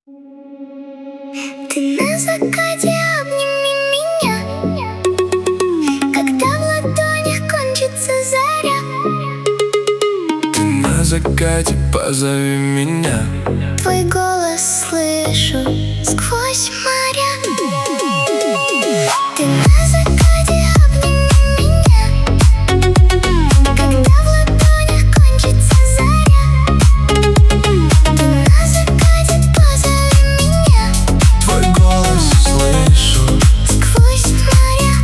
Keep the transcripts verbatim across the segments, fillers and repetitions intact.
Ты на закате обними меня, когда в ладонях кончится заря. Ты на закате позови меня, твой голос слышу сквозь моря. Ты на закате обними меня, когда в ладонях кончится заря. Ты на закате позови меня, твой голос слышу сквозь моря.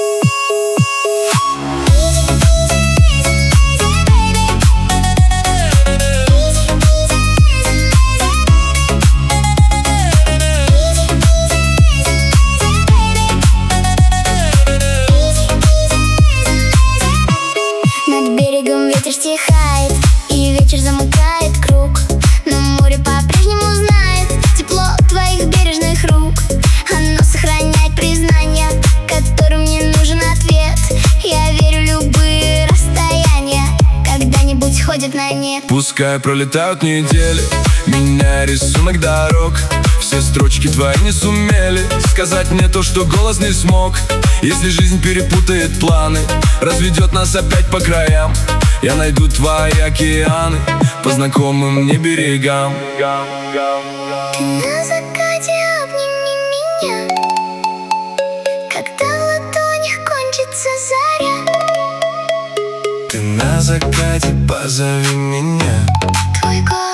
Над берегом ветер стихает, и вечер замыкает круг, но море по-прежнему знает тепло твоих бережных рук. Оно сохраняет признание, которым не нужен ответ. Я верю, любые расстояния когда-нибудь ходят на нет. Пускай пролетают недели, меняя рисунок дорог. Все строчки твои не сумели сказать мне то, что голос не смог. Если жизнь перепутает планы, разведет нас опять по краям, я найду твои океаны по знакомым мне берегам. Ты на закате обними меня, когда в ладонях кончится заря. Ты на закате позови меня, Твой голос